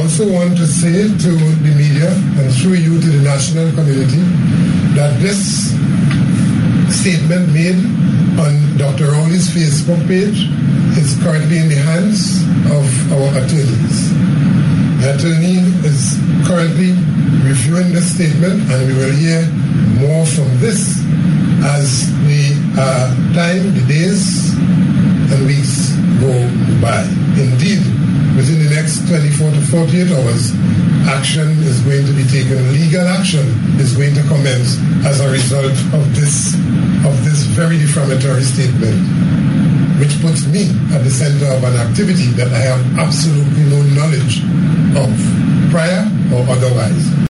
also want to say to the media and through you to the national community that this statement made on Dr. Rowley's Facebook page is currently in the hands of our attorneys. The attorney is currently reviewing this statement, and we will hear more from this as the time, the days and weeks go by. Indeed, within the next 24 to 48 hours, action is going to be taken. Legal action is going to commence as a result of this very defamatory statement, which puts me at the center of an activity that I have absolutely no knowledge of, prior or otherwise.